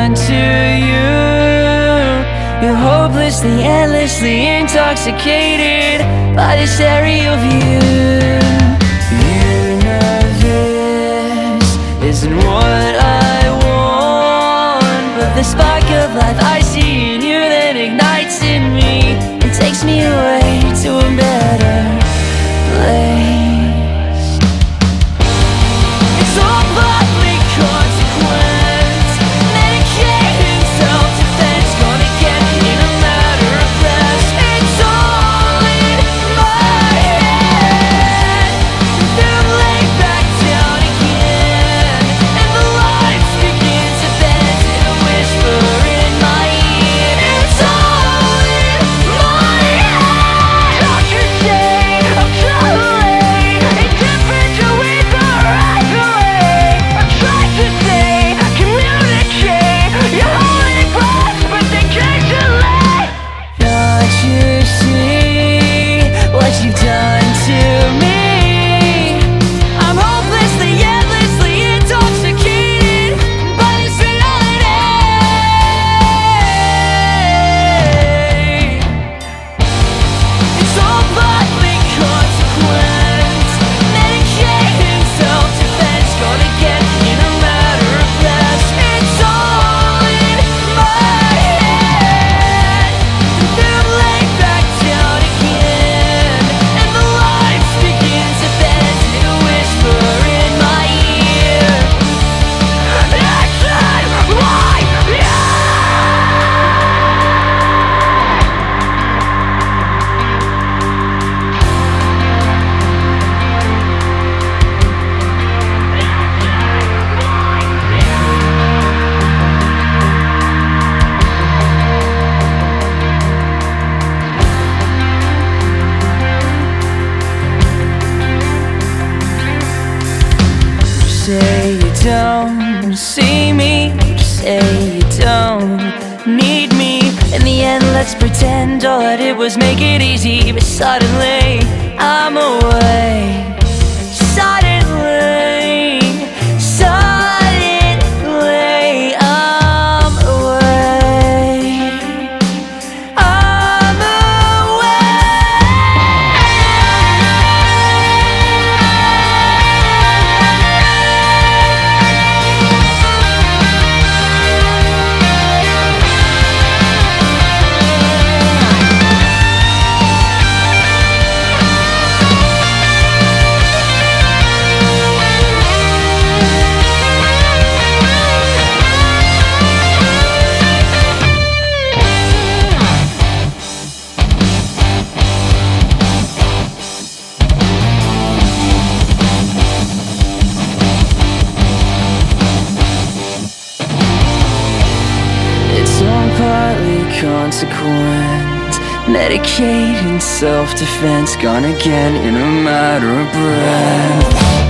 done to you. You're hopelessly, endlessly intoxicated by this aerial view. You know this isn't what I want, but the spark of life I see in you that ignites in me and takes me away to a better place. It's all public consequence, medicating self-defense, gonna get in a matter of breaths. It's all in my head, then I'm laid back down again, and the lights begin to bend in a whisper in my ear. It's all in my head. Doctor say I'm too late, in temperature with the right way. I tried to say, communicate, you're holding close, but they can't delay. Don't you see what you've done to me? I'm hopelessly, endlessly intoxicated by this reality. It's all public consequence, medicating self-defense, gonna get in a matter of breaths. It's all in my head, then I'm laid back down again, and the lights begin to bend in a whisper in my ear. It's in my head. Say you don't see me, just say you don't need me. In the end, let's pretend all I did was make it easy, but suddenly I'm away. Suddenly, suddenly I'm away. I'm It's all partly consequent, medicating self-defense, gonna get in a matter of breath.